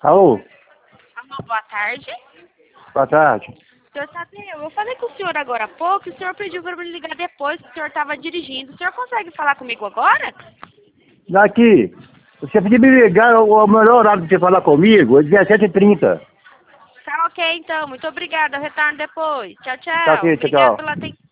Alô? Alô, boa tarde. Boa tarde. Senhor Tadeu, eu falei com o senhor agora há pouco, o senhor pediu para me ligar depois, que o senhor estava dirigindo. O senhor consegue falar comigo agora? Daqui. Você podia me ligar, o melhor horário de você falar comigo é 17h30. Tá ok, então. Muito obrigada. Eu retorno depois. Tchau, Tá tchau. ok, tchau, Obrigada tchau. pela atenção.